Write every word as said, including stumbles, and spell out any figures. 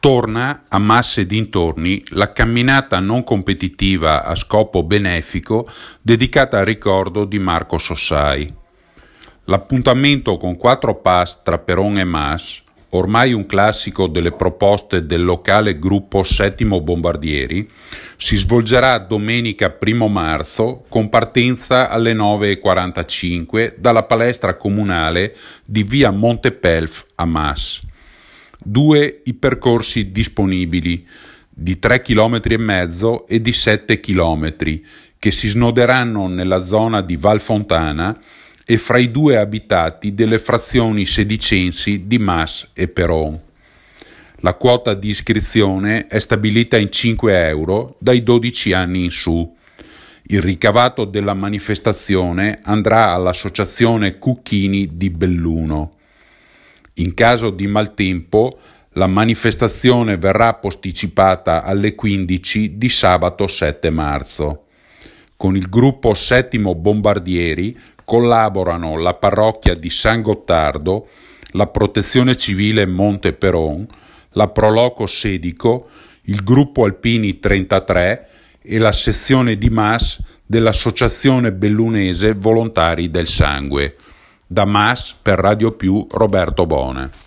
Torna a Mas e dintorni la camminata non competitiva a scopo benefico dedicata al ricordo di Marco Sossai. L'appuntamento con quattro pass tra Peron e Mas, ormai un classico delle proposte del locale gruppo Settimo Bombardieri, si svolgerà domenica primo marzo con partenza alle nove e quarantacinque dalla palestra comunale di via Montepelf a Mas. Due i percorsi disponibili, di tre chilometri e mezzo e di sette chilometri, che si snoderanno nella zona di Val Fontana e fra i due abitati delle frazioni sedicensi di Mas e Peron. La quota di iscrizione è stabilita in cinque euro dai dodici anni in su. Il ricavato della manifestazione andrà all'associazione Cucchini di Belluno. In caso di maltempo, la manifestazione verrà posticipata alle quindici di sabato sette marzo. Con il gruppo Settimo Bombardieri collaborano la parrocchia di San Gottardo, la Protezione Civile Monte Peron, la Proloco Sedico, il gruppo Alpini trentatré e la sezione di Mas dell'Associazione Bellunese Volontari del Sangue. Da Mas per Radio Più Roberto Bone.